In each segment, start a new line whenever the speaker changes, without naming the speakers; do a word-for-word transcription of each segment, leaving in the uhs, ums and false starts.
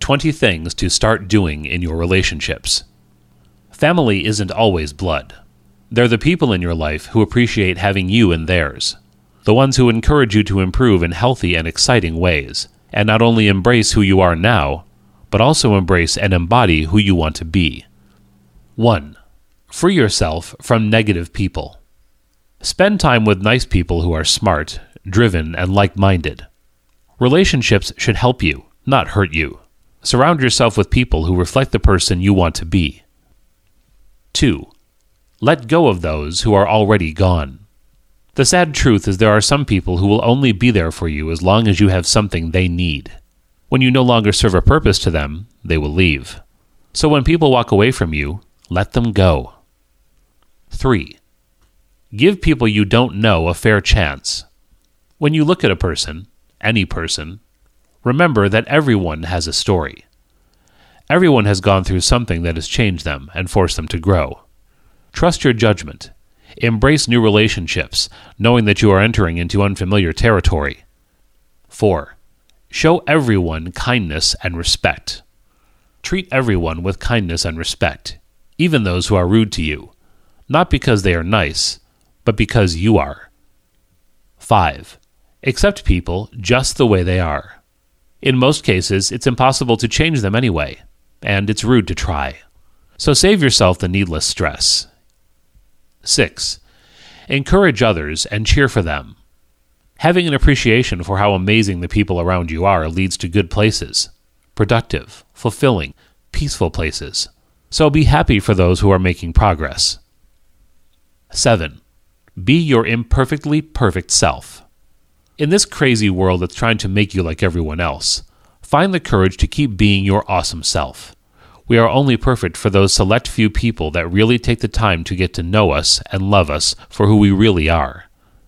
twenty things to start doing in your relationships. Family isn't always blood. They're the people in your life who appreciate having you in theirs. The ones who encourage you to improve in healthy and exciting ways, and not only embrace who you are now, but also embrace and embody who you want to be. one. Free yourself from negative people. Spend time with nice people who are smart, driven, and like-minded. Relationships should help you, not hurt you. Surround yourself with people who reflect the person you want to be. two. Let go of those who are already gone. The sad truth is there are some people who will only be there for you as long as you have something they need. When you no longer serve a purpose to them, they will leave. So when people walk away from you, let them go. three. Give people you don't know a fair chance. When you look at a person, any person, remember that everyone has a story. Everyone has gone through something that has changed them and forced them to grow. Trust your judgment. Embrace new relationships, knowing that you are entering into unfamiliar territory. four. Show everyone kindness and respect. Treat everyone with kindness and respect, even those who are rude to you, not because they are nice, but because you are. five. Accept people just the way they are. In most cases, it's impossible to change them anyway, and it's rude to try. So save yourself the needless stress. six. Encourage others and cheer for them. Having an appreciation for how amazing the people around you are leads to good places, productive, fulfilling, peaceful places. So be happy for those who are making progress. seven. Be your imperfectly perfect self. In this crazy world that's trying to make you like everyone else, find the courage to keep being your awesome self. We are only perfect for those select few people that really take the time to get to know us and love us for who we really are.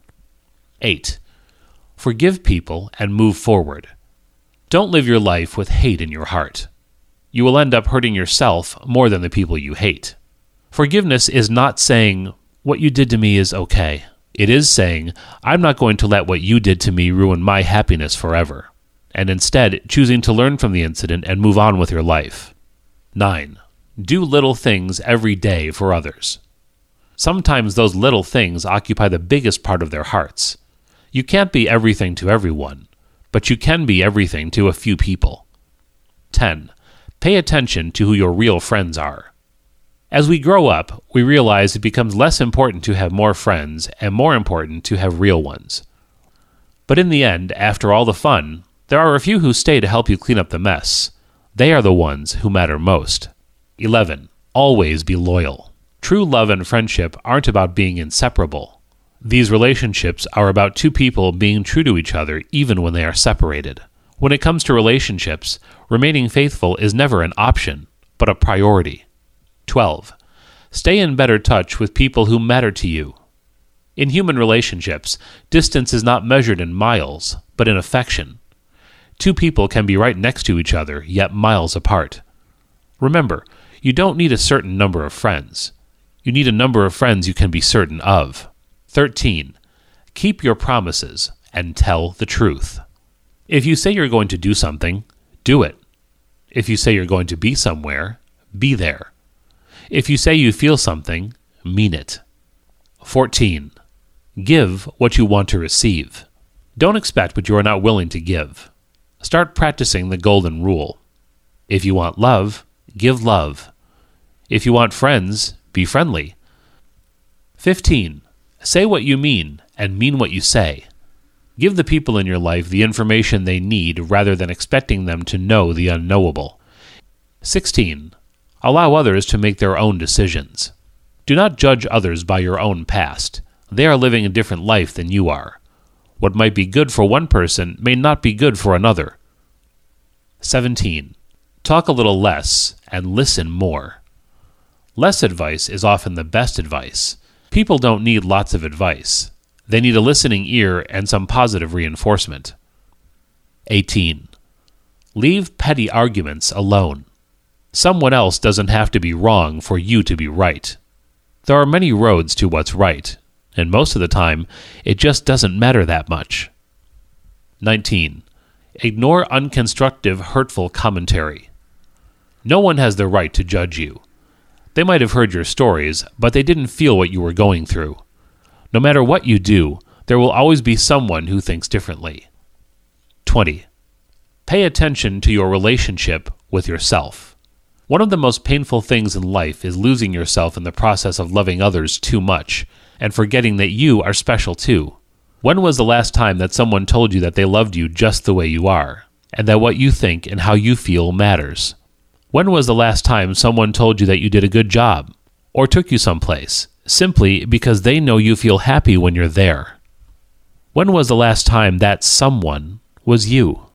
eight. Forgive people and move forward. Don't live your life with hate in your heart. You will end up hurting yourself more than the people you hate. Forgiveness is not saying, "What you did to me is okay." It is saying, "I'm not going to let what you did to me ruin my happiness forever," and instead choosing to learn from the incident and move on with your life. nine. Do little things every day for others. Sometimes those little things occupy the biggest part of their hearts. You can't be everything to everyone, but you can be everything to a few people. ten. Pay attention to who your real friends are. As we grow up, we realize it becomes less important to have more friends and more important to have real ones. But in the end, after all the fun, there are a few who stay to help you clean up the mess. They are the ones who matter most. eleven. Always be loyal. True love and friendship aren't about being inseparable. These relationships are about two people being true to each other even when they are separated. When it comes to relationships, remaining faithful is never an option, but a priority. twelve. Stay in better touch with people who matter to you. In human relationships, distance is not measured in miles, but in affection. Two people can be right next to each other, yet miles apart. Remember, you don't need a certain number of friends. You need a number of friends you can be certain of. thirteen. Keep your promises and tell the truth. If you say you're going to do something, do it. If you say you're going to be somewhere, be there. If you say you feel something, mean it. fourteen. Give what you want to receive. Don't expect what you are not willing to give. Start practicing the golden rule. If you want love, give love. If you want friends, be friendly. fifteen. Say what you mean and mean what you say. Give the people in your life the information they need rather than expecting them to know the unknowable. sixteen. Allow others to make their own decisions. Do not judge others by your own past. They are living a different life than you are. What might be good for one person may not be good for another. seventeen. Talk a little less and listen more. Less advice is often the best advice. People don't need lots of advice. They need a listening ear and some positive reinforcement. eighteen. Leave petty arguments alone. Someone else doesn't have to be wrong for you to be right. There are many roads to what's right, and most of the time, it just doesn't matter that much. nineteen. Ignore unconstructive, hurtful commentary. No one has the right to judge you. They might have heard your stories, but they didn't feel what you were going through. No matter what you do, there will always be someone who thinks differently. twenty. Pay attention to your relationship with yourself. One of the most painful things in life is losing yourself in the process of loving others too much and forgetting that you are special too. When was the last time that someone told you that they loved you just the way you are, and that what you think and how you feel matters? When was the last time someone told you that you did a good job, or took you someplace, simply because they know you feel happy when you're there? When was the last time that someone was you?